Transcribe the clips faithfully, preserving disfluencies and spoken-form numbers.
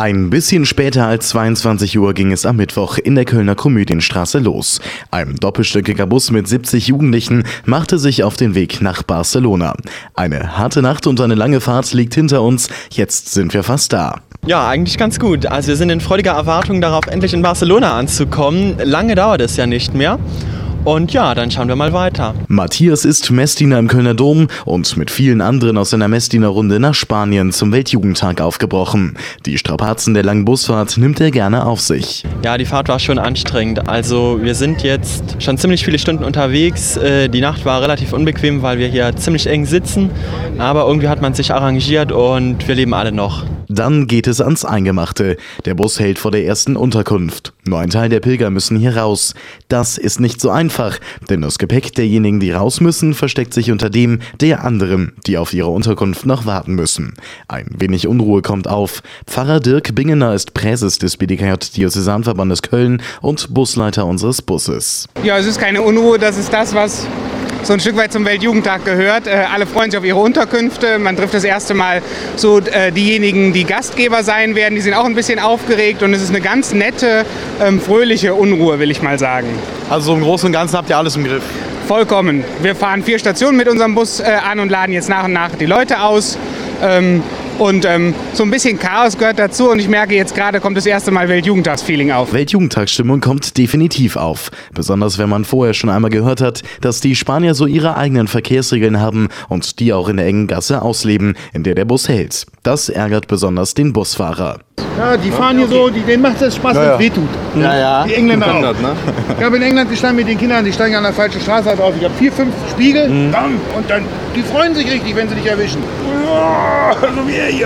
Ein bisschen später als zweiundzwanzig Uhr ging es am Mittwoch in der Kölner Komödienstraße los. Ein doppelstöckiger Bus mit siebzig Jugendlichen machte sich auf den Weg nach Barcelona. Eine harte Nacht und eine lange Fahrt liegt hinter uns, jetzt sind wir fast da. Ja, eigentlich ganz gut. Also wir sind in freudiger Erwartung darauf, endlich in Barcelona anzukommen. Lange dauert es ja nicht mehr. Und ja, dann schauen wir mal weiter. Matthias ist Messdiener im Kölner Dom und mit vielen anderen aus seiner Messdienerrunde nach Spanien zum Weltjugendtag aufgebrochen. Die Strapazen der langen Busfahrt nimmt er gerne auf sich. Ja, die Fahrt war schon anstrengend. Also wir sind jetzt schon ziemlich viele Stunden unterwegs. Die Nacht war relativ unbequem, weil wir hier ziemlich eng sitzen. Aber irgendwie hat man sich arrangiert und wir leben alle noch. Dann geht es ans Eingemachte. Der Bus hält vor der ersten Unterkunft. Nur ein Teil der Pilger müssen hier raus. Das ist nicht so einfach, denn das Gepäck derjenigen, die raus müssen, versteckt sich unter dem der anderen, die auf ihre Unterkunft noch warten müssen. Ein wenig Unruhe kommt auf. Pfarrer Dirk Bingener ist Präses des B D K J-Diözesanverbandes Köln und Busleiter unseres Busses. Ja, es ist keine Unruhe, das ist das, was so ein Stück weit zum Weltjugendtag gehört. Äh, alle freuen sich auf ihre Unterkünfte. Man trifft das erste Mal so äh, diejenigen, die Gastgeber sein werden. Die sind auch ein bisschen aufgeregt und es ist eine ganz nette, ähm, fröhliche Unruhe, will ich mal sagen. Also so im Großen und Ganzen habt ihr alles im Griff? Vollkommen. Wir fahren vier Stationen mit unserem Bus äh, an und laden jetzt nach und nach die Leute aus. Ähm, Und ähm, so ein bisschen Chaos gehört dazu und ich merke jetzt gerade, kommt das erste Mal Weltjugendtagsfeeling auf. Weltjugendtagsstimmung kommt definitiv auf. Besonders wenn man vorher schon einmal gehört hat, dass die Spanier so ihre eigenen Verkehrsregeln haben und die auch in der engen Gasse ausleben, in der der Bus hält. Das ärgert besonders den Busfahrer. Ja, die fahren hier so, die, denen macht es Spaß, wenn es wehtut. Ja, ja. Die Engländer auch. Das, ne? Ich habe in England gestanden mit den Kindern, die steigen an der falschen Straße drauf. Ich habe vier, fünf Spiegel, mhm. bam, und dann, die freuen sich richtig, wenn sie dich erwischen. Oh, so wie er hier.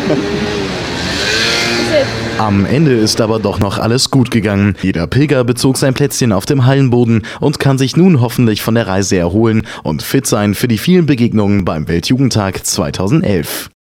Am Ende ist aber doch noch alles gut gegangen. Jeder Pilger bezog sein Plätzchen auf dem Hallenboden und kann sich nun hoffentlich von der Reise erholen und fit sein für die vielen Begegnungen beim Weltjugendtag zweitausendelf.